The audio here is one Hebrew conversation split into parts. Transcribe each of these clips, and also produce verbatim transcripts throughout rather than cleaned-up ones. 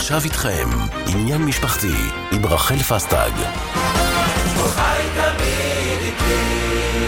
ועכשיו איתכם, עניין משפחתי עם רחל פסטג. כל חי תמיד איתי.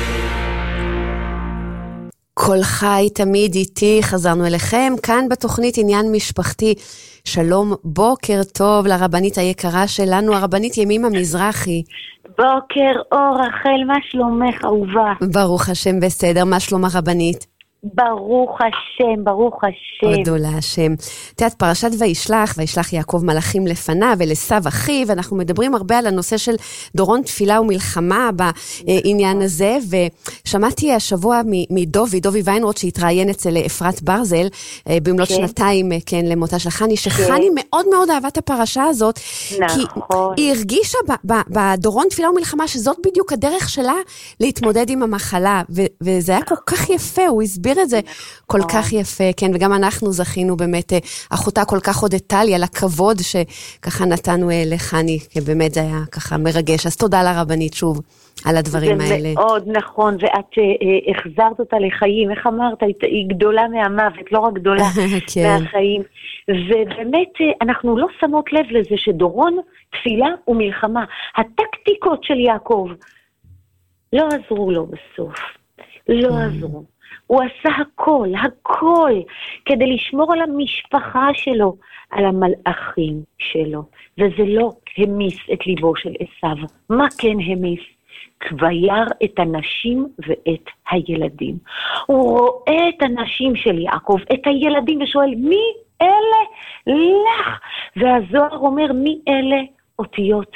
כל חי תמיד איתי, חזרנו אליכם, כאן בתוכנית עניין משפחתי. שלום, בוקר טוב לרבנית היקרה שלנו, הרבנית ימימה מזרחי. בוקר אור, רחל, מה שלומך אהובה? ברוך השם בסדר, מה שלום הרבנית? ברוך השם, ברוך השם. הודו להשם. תיאת פרשת וישלח, וישלח יעקב מלאכים לפניו ולסב אחיו, ואנחנו מדברים הרבה על הנושא של דורון תפילה ומלחמה בעניין הזה, ושמעתי השבוע מדובי, דובי ויינרוט שהתראיין אצל אפרת ברזל, במלאת שנתיים כן למותה של חני, שחני מאוד מאוד אהבה את הפרשה הזאת, כי היא הרגישה בדורון תפילה ומלחמה שזאת בדיוק הדרך שלה להתמודד עם המחלה, וזה היה כל כך יפה, הוא הסביר את זה כל כך יפה, כן, וגם אנחנו זכינו באמת, אחותה כל כך הודתה לי על הכבוד שככה נתנו לחני, כי באמת זה היה ככה מרגש, אז תודה לרבנית שוב על הדברים האלה. זה מאוד נכון, ואת uh, החזרת אותה לחיים, איך אמרת, היא גדולה מהמוות, לא רק גדולה כן. מהחיים, ובאמת אנחנו לא שמות לב לזה שדורון תפילה ומלחמה, הטקטיקות של יעקב לא עזרו לו בסוף, לא עזרו. הוא עשה הכל, הכל, כדי לשמור על המשפחה שלו, על המלאכים שלו. וזה לא המיס את ליבו של עשיו. מה כן המיס? כבר את הנשים ואת הילדים. הוא רואה את הנשים של יעקב, את הילדים, ושואל, מי אלה לך? והזוהר אומר, מי אלה? אותיות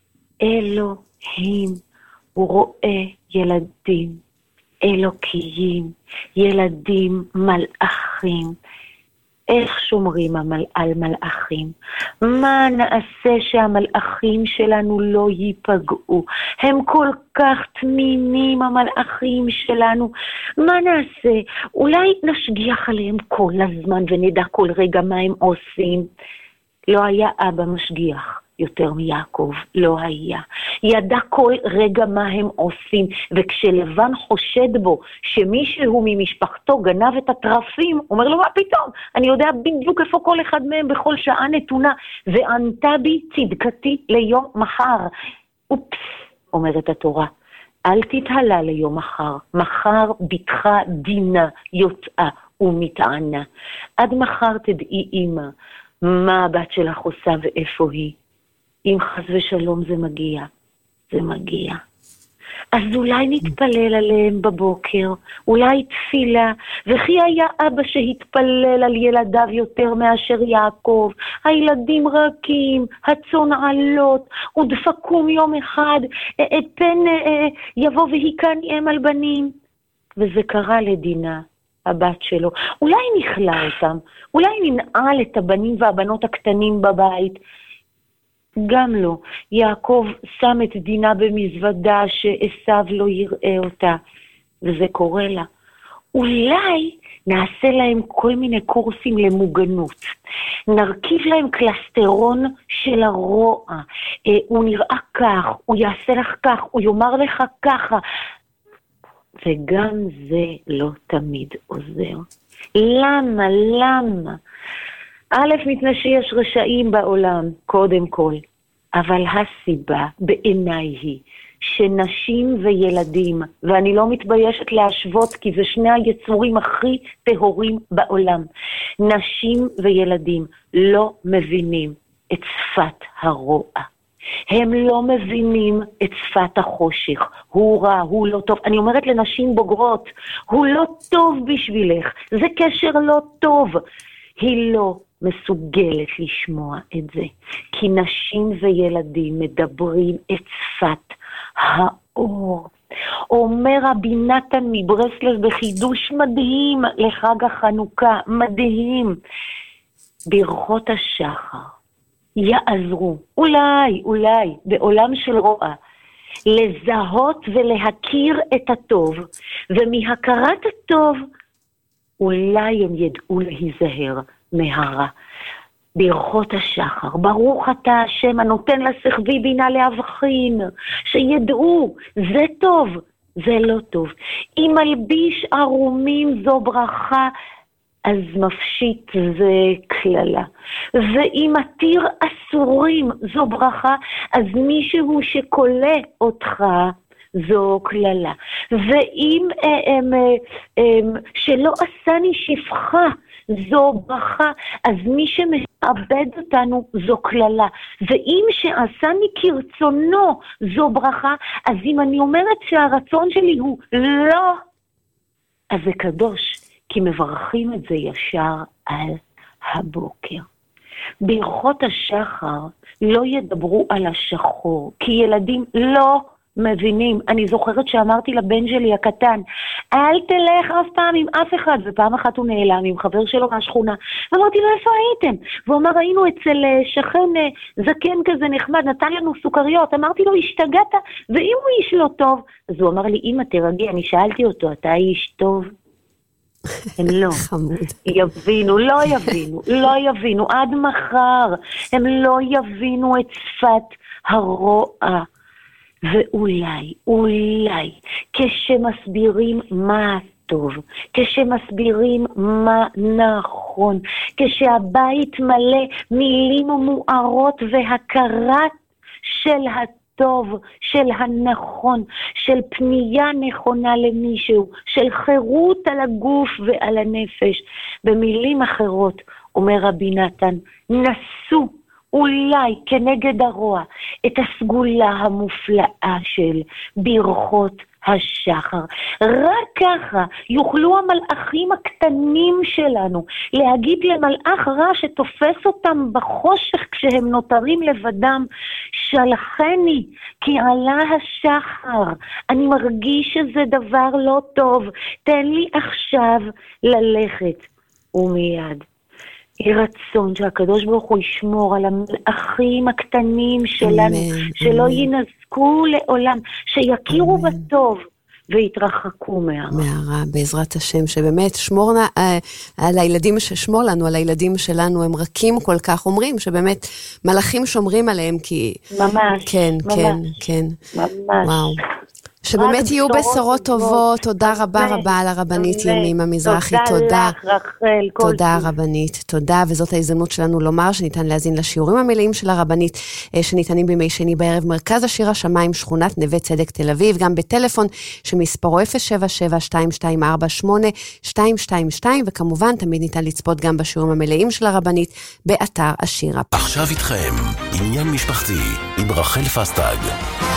אלוהים. הוא רואה ילדים. אלוקיים, ילדים, מלאכים. איך שומרים על מלאכים? מה נעשה שהמלאכים שלנו לא ייפגעו? הם כל כך תמימים המלאכים שלנו. מה נעשה? אולי נשגיח עליהם כל הזמן ונדע כל רגע מה הם עושים. לא היה אבא משגיח. יותר מיעקב, לא היה. ידע כל רגע מה הם עושים, וכשלבן חושד בו שמישהו ממשפחתו גנב את הטרפים, אומר לו, מה פתאום? אני יודע בדיוק איפה כל אחד מהם בכל שעה נתונה, וענתה בי צדקתי ליום מחר. אופס, אומרת התורה, אל תתהלה ליום מחר, מחר ביתך דינה יוצאה ומתענה. עד מחר תדעי אמא, מה הבת שלך עושה ואיפה היא. אם חס ושלום זה מגיע, זה מגיע. אז אולי נתפלל עליהם בבוקר, אולי תפילה, וכי היה אבא שהתפלל על ילדיו יותר מאשר יעקב, הילדים רכים, הצאן עלות, ודפקום יום אחד, פן יבוא והיקני אם על בנים. וזה קרה לדינה, הבת שלו. אולי נכלה אותם, אולי ננעל את הבנים והבנות הקטנים בבית, גם לא. יעקב שם את דינה במזוודה שעשיו לא יראה אותה, וזה קורה לה. אולי נעשה להם כל מיני קורסים למוגנות. נרכיב להם קלסטרון של הרוע. אה, הוא נראה כך, הוא יעשה לך כך, הוא יאמר לך ככה. וגם זה לא תמיד עוזר. למה? למה? א', מפני שיש רשעים בעולם, קודם כל, אבל הסיבה בעיניי היא שנשים וילדים, ואני לא מתביישת להשוות כי זה שני היצורים הכי טהורים בעולם, נשים וילדים לא מבינים את שפת הרוע. הם לא מבינים את שפת החושך, הוא רע, הוא לא טוב. אני אומרת לנשים בוגרות, הוא לא טוב בשבילך, זה קשר לא טוב. היא לא מסוגלת לשמוע את זה, כי נשים וילדים מדברים את שפת האור. אומר רבי נתן מברסלב בחידוש מדהים לחג החנוכה, מדהים, ברכות השחר יעזרו, אולי, אולי, בעולם של רוע, לזהות ולהכיר את הטוב, ומהכרת הטוב, אולי הם ידעו להיזהר מהרע. ברכות השחר, ברוך אתה השם הנותן לשכבי בינה להבחין, שידעו, זה טוב, זה לא טוב. אם מלביש ערומים זו ברכה, אז מפשיט זה כללה. ואם מתיר אסורים זו ברכה, אז מישהו שקולה אותך זו כללה. ואם הם, הם, שלא עשני שפחה זו ברכה, אז מי שמאבד אותנו זו כללה. ואם שעשני כרצונו זו ברכה, אז אם אני אומרת שהרצון שלי הוא לא, אז זה קדוש, כי מברכים את זה ישר על הבוקר. ברכות השחר לא ידברו על השחור, כי ילדים לא מבינים. אני זוכרת שאמרתי לבן שלי הקטן, אל תלך אף פעם עם אף אחד, ופעם אחת הוא נעלם עם חבר שלו מהשכונה, ואמרתי לו, איפה הייתם? והוא אמר, היינו אצל שכן זקן כזה נחמד, נתן לנו סוכריות. אמרתי לו, השתגעת? ואם הוא איש לא טוב? אז הוא אמר לי, אמא תרגי, אני שאלתי אותו, אתה איש טוב? הם לא יבינו, לא יבינו, לא יבינו, עד מחר הם לא יבינו את שפת הרוע. ואולי, אולי, כשמסבירים מה טוב, כשמסבירים מה נכון, כשהבית מלא מילים מוארות והכרת של הטוב, של הנכון, של פנייה נכונה למישהו, של חירות על הגוף ועל הנפש. במילים אחרות, אומר רבי נתן, נסו אולי כנגד הרוע את הסגולה המופלאה של ברכות השחר. רק ככה יוכלו המלאכים הקטנים שלנו להגיד למלאך רע שתופס אותם בחושך כשהם נותרים לבדם, שלחני כי עלה השחר, אני מרגיש שזה דבר לא טוב, תן לי עכשיו ללכת. ומיד יהי רצון שהקדוש ברוך הוא ישמור על המלאכים הקטנים שלנו, אמן, שלא אמן. ינזקו לעולם, שיכירו אמן. בטוב והתרחקו מהרע. מהרע, בעזרת השם, שבאמת שמור נע, על הילדים, שמור לנו על הילדים שלנו, הם רכים כל כך, אומרים שבאמת מלאכים שומרים עליהם, כי... ממש, כן, ממש. כן, כן. ממש. וואו. שבאמת יהיו בשורות טובות. תודה רבה רבה על הרבנית ימימה מזרחי. תודה לך רחל. תודה רבנית, תודה, וזאת ההזדמנות שלנו לומר שניתן להזין לשיעורים המלאים של הרבנית שניתנים בימי שני בערב מרכז השיר השמיים שכונת נווה צדק תל אביב, גם בטלפון שמספרו אפס שבע שבע שתיים שתיים ארבע שמונה שתיים שתיים שתיים, וכמובן תמיד ניתן לצפות גם בשיעורים המלאים של הרבנית באתר השירה. עכשיו איתכם עניין משפחתי עם רחל פסטג.